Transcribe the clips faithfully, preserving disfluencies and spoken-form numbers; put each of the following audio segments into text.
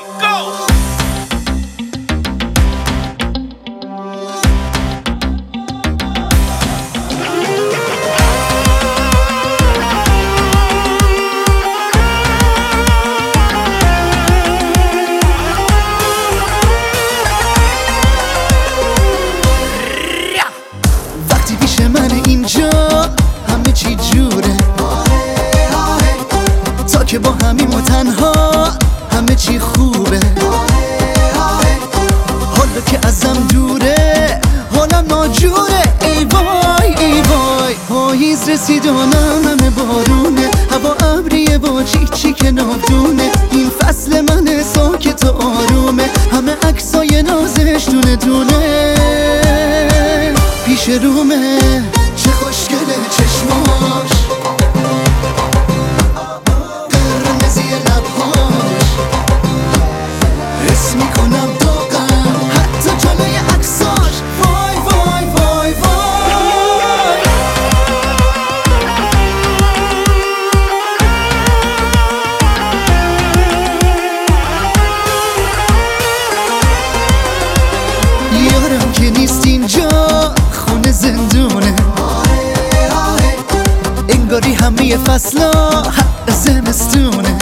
go! وقتی پیش من اینجا همه چی جوره، تا که با همیم و تنها همه چی خوبه. حالا که ازم دوره حالم ناجوره. ای وای ای وای، پاییز رسید و همه بارونه، هوا ابریه با چیک چیک ناودونه. این فصل من ساکت و آرومه، همه عکسای نازش دونه دونه پیش رومه. چه خوشگله چشماش، قرمزی لبهاش، حس میکنم داغم حتی جلوی عکساش. وای وای وای وای، یارم که نیست اینجا خونه زندونه، انگاری همه فصلا حق زمستونه.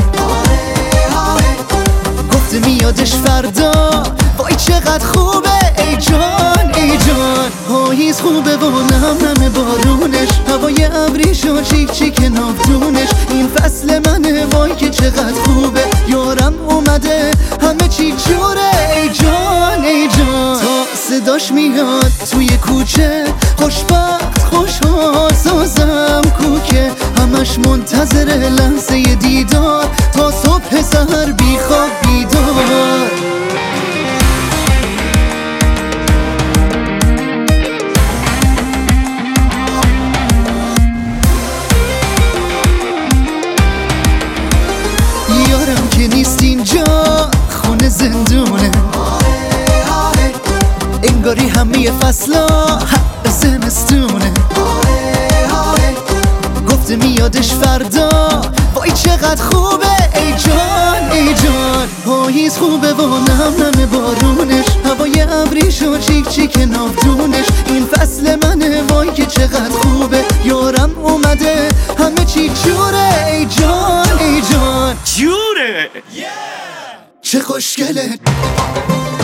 گفته میادش فردا، وای چقدر خوبه. ای جان ای جان، پاییز خوبه و نم نم بارونش، هوای ابریش و چیک چیک ناودونش. این فصل منه وای که چقدر خوبه. یارم اومده همه چی جوره. ای جان ای جان، تا صداش میاد توی کوچه، خوشبخت خوشحال سازم کوکه. همش منتظر لحظه دیدار، تا صبح سحر بی خواب بیدار. یارم که نیست اینجا خونه زندونه، انگاری همه فصلا حق زمستونه. گفته میادش فردا، وای چقدر خوبه. ای جان ای جان، پاییز خوبه و نم نم بارونش، هوای ابریش و چیک چیک ناودونش. این فصل منه وای که چقدر خوبه. یارم اومده همه چی جوره. ای جان ای جان، جوره! چه خوشگله.